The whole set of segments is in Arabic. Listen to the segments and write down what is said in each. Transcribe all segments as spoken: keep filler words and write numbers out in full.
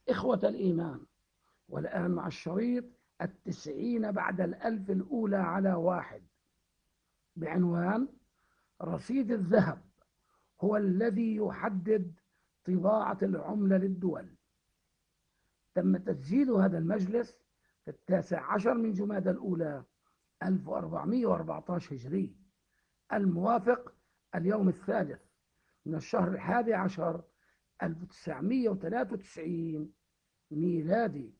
إخوة الإيمان، والآن مع الشريط التسعين بعد الألف الأولى على واحد بعنوان رصيد الذهب هو الذي يحدد طباعة العملة للدول. تم تسجيل هذا المجلس في التاسع عشر من جمادى الأولى ألف وأربعمائة وأربعة عشر هجري، الموافق اليوم الثالث من الشهر الحادي عشر ألف وتسعمائة وثلاثة وتسعين ميلادي.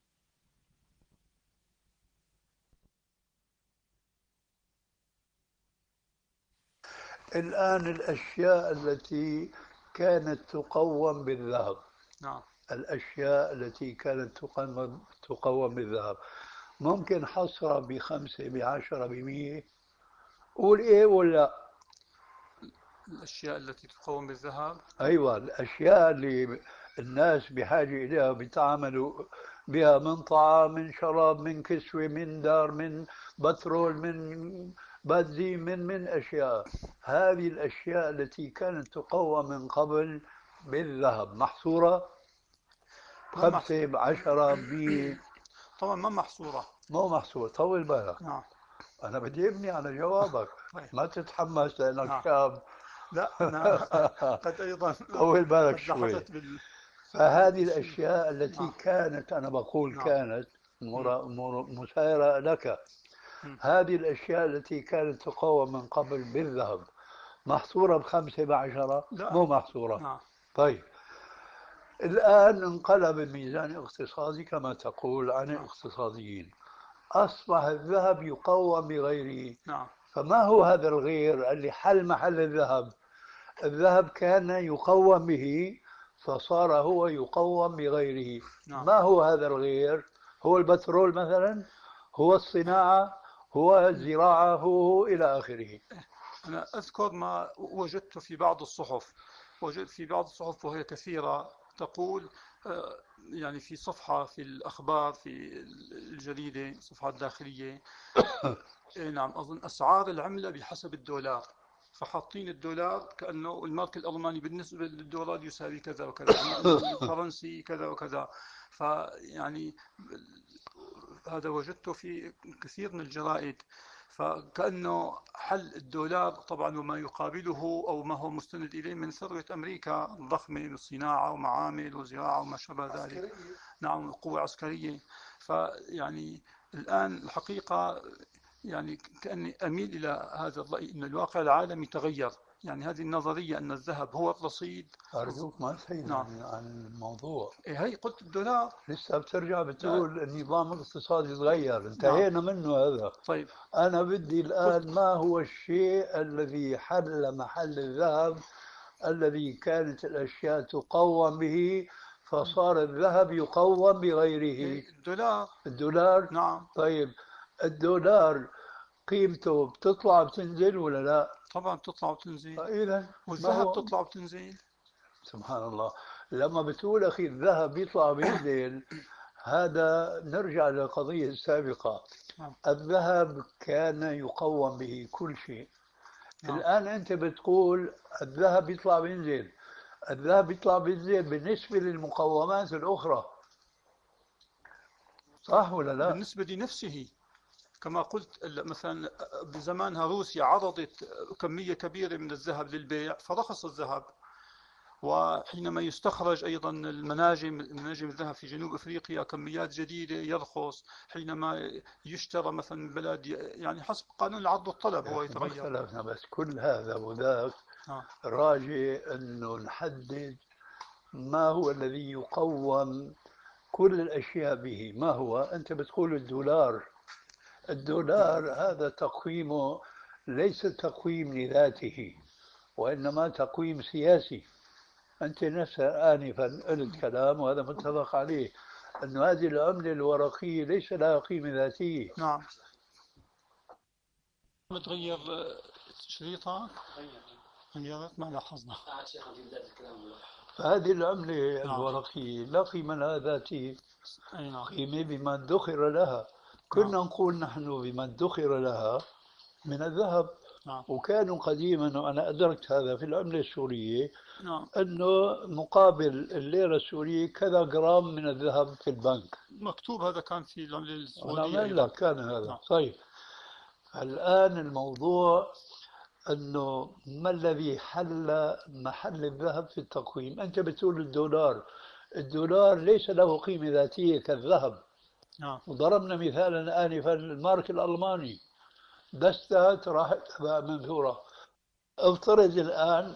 الآن الأشياء التي كانت تقوم بالذهب، نعم. الأشياء التي كانت تقوم تقوم بالذهب ممكن حصرها بخمسة بعشرة بمية؟ قول إيه ولا؟ الأشياء التي تقوم بالذهب. أيوة، الأشياء اللي الناس بحاجة إليها بيتعاملوا بها، من طعام، من شراب، من كسوة، من دار، من بترول، من بنزين، من من أشياء. هذه الأشياء التي كانت تقوم من قبل بالذهب محصورة ما محصورة. خمسة بعشرة ب طبعا ما محصورة. مو محصور. طول بالك، نعم. أنا بدي أبني على جوابك. طيب. ما تتحمس لأنك نعم. شاب. لا أنا قد أيضا طول بالك قد شوي. لحظت بال فهذه بالشيء. الأشياء التي نعم. كانت، أنا بقول نعم. كانت مم. مرا- مر- مسايرة لك، مم. هذه الأشياء التي كانت تقوم من قبل بالذهب محصورة بخمسة بعشرة؟ لا. مو محصورة. نعم. طيب، الآن انقلب الميزان الاقتصادي كما تقول عن نعم. الاقتصاديين، أصبح الذهب يقوم بغيره. نعم. فما هو هذا الغير اللي حل محل الذهب؟ الذهب كان يقوم به فصار هو يقوم بغيره. نعم. ما هو هذا الغير؟ هو البترول مثلا؟ هو الصناعة؟ هو الزراعة؟ هو إلى آخره. أنا أذكر ما وجدت في بعض الصحف، وجدت في بعض الصحف وهي كثيرة تقول، آه، يعني في صفحة في الأخبار في الجريدة، صفحة داخلية، إيه نعم، أظن أسعار العملة بحسب الدولار، فحاطين الدولار كأنه المارك الألماني بالنسبة للدولار يساوي كذا وكذا، الفرنسي كذا وكذا. فيعني هذا وجدته في كثير من الجرائد، فكأنه حل الدولار طبعا وما يقابله أو ما هو مستند إليه من ثروة أمريكا الضخمة من صناعة ومعامل وزراعة وما شابه ذلك. نعم، قوة عسكرية. فيعني الآن الحقيقة يعني كأني أميل إلى هذا الرأي أن الواقع العالمي تغير. يعني هذه النظرية أن الذهب هو الرصيد. أرجوك ما تحيد نعم. عن عن الموضوع. إيه، هي قلت الدولار. لسه بترجع لا. بتقول النظام الاقتصادي تغير، نعم. انتهينا منه هذا. طيب. أنا بدي قلت. الآن ما هو الشيء الذي حل محل الذهب الذي كانت الأشياء تقوم به فصار الذهب يقوم بغيره؟ الدولار. الدولار. نعم. طيب، الدولار قيمته بتطلع بتنزل ولا لا؟ طبعا بتطلع وتنزل، إذا ما والذهب هو؟ بتطلع وتنزل. سبحان الله. لما بتقول أخي الذهب يطلع بينزل، هذا نرجع للقضية السابقة. نعم. الذهب كان يقوم به كل شيء. نعم. الآن أنت بتقول الذهب يطلع بينزل. الذهب يطلع بينزل بالنسبة للمقومات الأخرى، صح ولا لا؟ بالنسبة لنفسه كما قلت، مثلا بزمانها روسيا عرضت كمية كبيرة من الذهب للبيع فرخص الذهب، وحينما يستخرج أيضا المناجم مناجم الذهب في جنوب أفريقيا كميات جديدة يرخص، حينما يشترى مثلا من بلد يعني حسب قانون العرض والطلب هو ما يتغير. اختلفنا، بس كل هذا وذاك آه. راجع أنه نحدد ما هو الذي يقوم كل الأشياء به. ما هو؟ أنت بتقول الدولار. الدولار هذا تقويمه ليس تقويم لذاته، وإنما تقويم سياسي. أنت نفسها آنفا قلت كلام وهذا متفق عليه، أن هذه العملة الورقية ليس لها قيمة ذاتية. نعم. بتغير شريطك؟ غيرت ما لاحظنا. فهذه العملة نعم. الورقية لا قيمة لها ذاتية، أي نعم. قيمة بما ادخر لها. نعم. كنا نقول نحن بما ادخر لها من الذهب. نعم وكانوا قديما، وأنا أدركت هذا في العملة السورية، نعم أنه مقابل الليرة السورية كذا جرام من الذهب في البنك. مكتوب هذا كان في العملة أنا السعودية أقول أيضا. لك كان هذا نعم طيب. الآن الموضوع أنه ما الذي حل محل الذهب في التقويم؟ أنت بتقول الدولار، الدولار ليس له قيمة ذاتية كالذهب. نعم وضربنا مثالا آنفا المارك الألماني، دستت راحت هباء منثورة. افترض الآن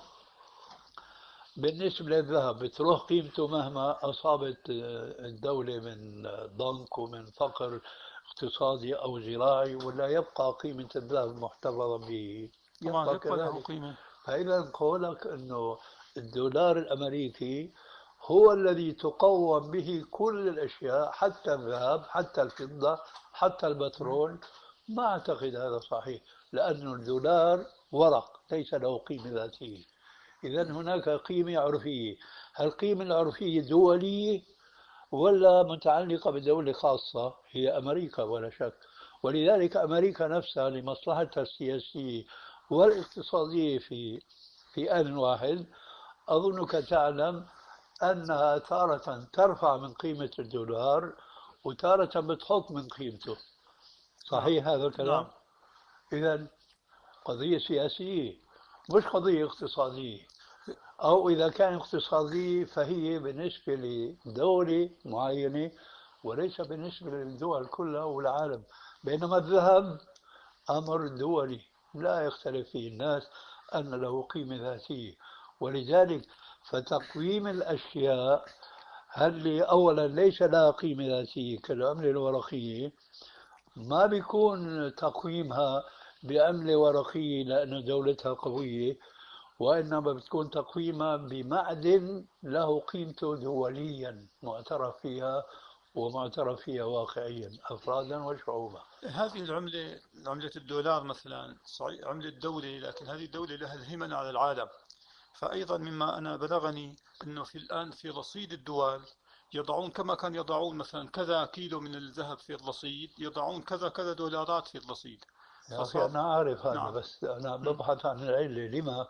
بالنسبة للذهب بتروح قيمته مهما أصابت الدولة من ضنك ومن فقر اقتصادي أو زراعي، ولا يبقى قيمة الذهب محتفظا به؟ طبعا يبقى يبقى له كذلك. قيمة. فإذا قولك أنه الدولار الأمريكي هو الذي تقوم به كل الأشياء، حتى الذهب، حتى الفضة، حتى البترول، ما أعتقد هذا صحيح، لأن الدولار ورق ليس له قيمة ذاتية. إذا هناك قيمة عرفية. القيمة العرفية دولية ولا متعلقة بدولة خاصة؟ هي أمريكا ولا شك. ولذلك أمريكا نفسها لمصلحتها السياسية والاقتصادية في في آن واحد، أظنك تعلم أنها تارة ترفع من قيمة الدولار وتارة بتحط من قيمته. نعم صحيح هذا الكلام؟ نعم إذا قضية سياسية مش قضية اقتصادية، أو إذا كان اقتصادية فهي بالنسبة لدولة معينة وليس بالنسبة للدول كلها والعالم. بينما الذهب أمر دولي لا يختلف فيه الناس أن له قيمة ذاتية. ولذلك فتقويم الأشياء هل أولا ليس لها قيمة ذاتية كالعملة الورقية، ما بيكون تقويمها بعملة ورقية لأن دولتها قوية، وإنما بتكون تقويمها بمعدن له قيمته دوليا معترف فيها ومعترف فيها واقعيا أفرادا وشعوبا. هذه العملة، عملة الدولار مثلا، صحيح عملة دولة، لكن هذه الدولة لها الهيمنة على العالم. فأيضا مما أنا بلغني أنه في الآن في رصيد الدول يضعون كما كان يضعون مثلا كذا كيلو من الذهب في الرصيد، يضعون كذا كذا دولارات في الرصيد. يا أخي فصار أنا عارف هذا، نعم بس أنا م. ببحث عن العلة. لما؟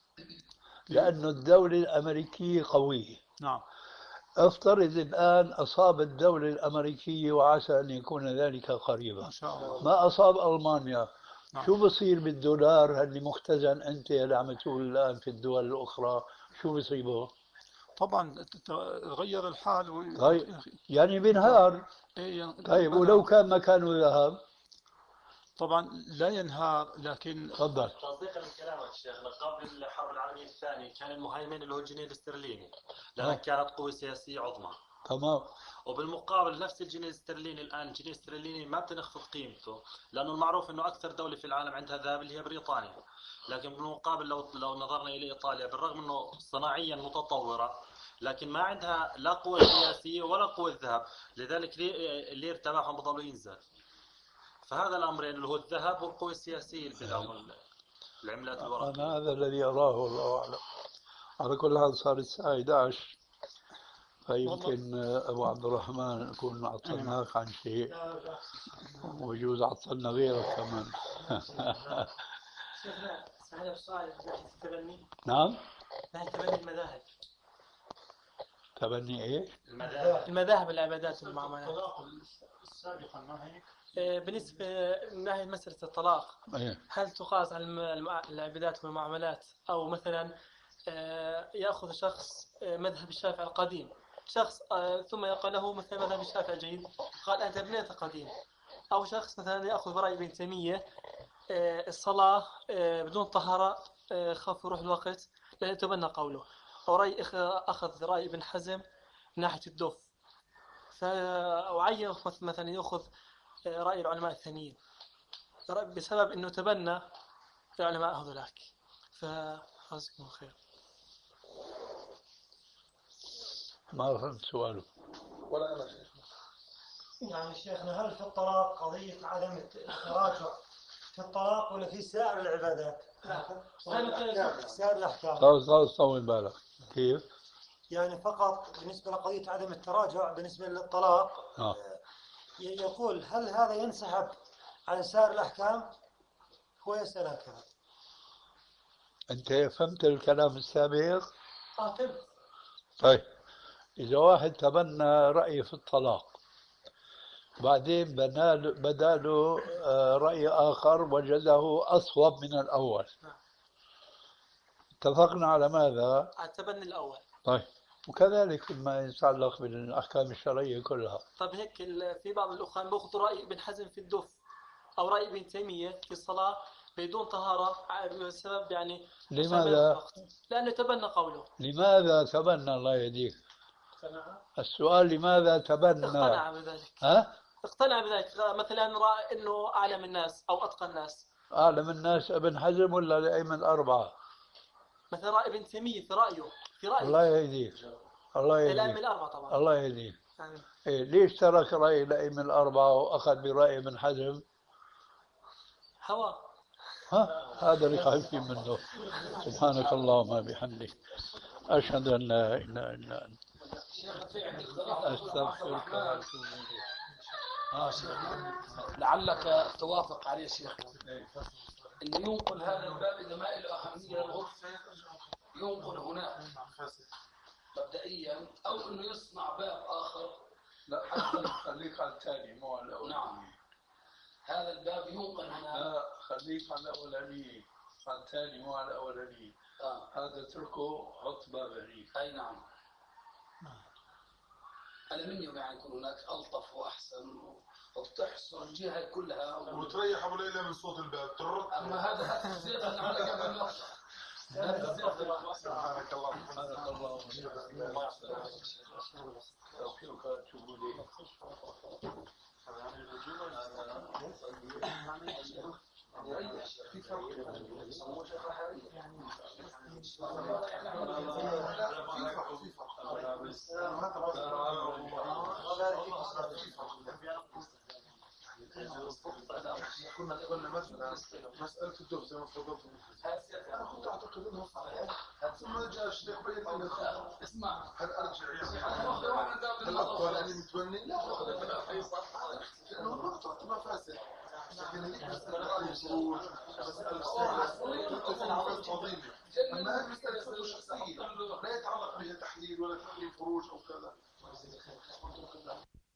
ل- لأن الدولة الأمريكية قوية. نعم افترض الآن أصاب الدولة الأمريكية، وعسى أن يكون ذلك قريبا، إن شاء الله. ما أصاب ألمانيا، نعم شو بصير بالدولار اللي مختزن أنت اللي عم تقول الآن في الدول الأخرى؟ شو بصيبه؟ طبعا ت- غير الحال و... طيب يعني بينهار. إيه طيب ولو أنا كان مكانه ذهب؟ طبعا لا ينهار، لكن تفضل. تصديقا لكلامك شيخنا، قبل الحرب العالمية الثانية كان المهيمن اللي هو الجنيه الاسترليني، لأنها آه. كانت قوة سياسية عظمى. تمام. وبالمقابل نفس الجنيه الاسترليني الآن، الجنيه الاسترليني ما بتنخفض قيمته، لأنه المعروف أنه أكثر دولة في العالم عندها ذهب اللي هي بريطانيا. لكن بالمقابل لو لو نظرنا إلى إيطاليا، بالرغم أنه صناعيا متطورة لكن ما عندها لا قوة سياسية ولا قوة ذهب، لذلك اللير تبعهم بضلوا ينزل. فهذا الأمرين اللي هو الذهب والقوة السياسية اللي بيدعموا العملات الورقية. أنا هذا الذي أراه والله أعلم. على كل حال صار الساعة إحدى عشر، فيمكن أبو عبد الرحمن نكون عطلناك عن شيء، ويجوز عطلنا غيرك كمان. شيخنا اسمح سؤال من ناحية التبني. نعم. من ناحية تبني المذاهب. تبني إيه؟ المذاهب المذاهب العبادات والمعاملات. سابقا ما هيك؟ بالنسبة من ناحية مسألة الطلاق، إيه؟ هل تقاس على الم- العبادات والمعاملات؟ أو مثلا آه، يأخذ شخص آه، مذهب الشافعي القديم، شخص آه، ثم يقال له مثلا مذهب الشافعي الجديد، قال أنت ابنيت قديم. أو شخص مثلا يأخذ برأي ابن تيمية، آه، الصلاة آه، بدون طهارة آه، خاف يروح الوقت لا يتبنى قوله. أو رأي أخ- أخذ رأي ابن حزم من ناحية الدف، فأعين مثلا يأخذ آه، رأي العلماء الثانيين بسبب أنه تبنى العلماء هذولاك. فجزاكم خير. ما فهمت سؤاله. ولا أنا شيخنا. يعني شيخنا هل في الطلاق قضية عدم التراجع في الطلاق ولا في سائر العبادات؟ سائر الأحكام. خلاص خلاص طول بالك. كيف؟ يعني فقط بالنسبة لقضية عدم التراجع بالنسبة للطلاق. آه. يقول هل هذا ينسحب على سائر الأحكام؟ هو يسأل هكذا. أنت فهمت الكلام السابق؟ اه فهمت. طيب، إذا واحد تبنى رأي في الطلاق بعدين بنال- بدا له آه، رأي آخر وجده أصوب من الأول، اتفقنا على ماذا؟ على التبني الاول. طيب، وكذلك فيما يتعلق بالأحكام الشرعية كلها. طب هيك ال- في بعض الاخوان بياخذوا راي ابن حزم في الدف، او راي ابن تيميه في الصلاه بدون طهاره ع- بسبب يعني عشان ما لماذا؟ ياخذ وقت، لانه تبنى قوله. لماذا تبنى؟ الله يهديك. اقتنع. السؤال لماذا تبنى؟ اقتنع بذلك. ها؟ اقتنع بذلك، مثلا راى انه اعلم الناس او اتقى الناس. أعلم الناس ابن حزم ولا الأئمة الأربعة؟ مثلا راي ابن تيميه في رايه في رايه الله يهديك. الله الائمه يهديك. الاربعه طبعا. الله يهديك. يعني إيه، ليش ترك رأي الأئمة الأربعة وأخذ برأي ابن حزم؟ هوى. ها؟ هذا اللي خايفين منه. سبحانك اللهم بحمدك، أشهد أن لا إله إلا أنت، أستغفرك وأتوب إليك. آه شيخ، لعلك توافق عليه شيخ، أن ينقل هذا الباب إذا ما له أهمية للغرفة، ينقل هناك مبدئيا، أو أنه يصنع باب آخر. لا، خليك على الثاني مو على الأولاني. نعم، هذا الباب ينقل هناك. لا، خليك على الأولاني، على الثاني مو على الأولاني. آه. هذا اتركه، حط باب هنيك. أي نعم. أنا مني يعني يكون هناك ألطف وأحسن وبتحصر الجهة كلها وتريح ابو ليلى من صوت الباب. أما هذا هذا الزيت اللي عمله قبل ما هذا الزيت. سبحانك اللهم سبحانك اللهم وبحمدك، أستغفرك وأتوب إليك. كنا قلنا مثلا مسألة الدف زي ما تفضلت، أنا كنت أعتقد أنه صحيح، ثم جاء الشيخ بين أنه اسمع، هل أرجع يعني هل أقوى أني متبني؟ لا، لأنه ما طلعت ما فاسد، لكن هذيك مسألة رأي الخروج، مسألة عظيمة. أما هذه مسألة فتوى شخصية لا يتعلق بها تحليل ولا تحليل فروج أو كذا.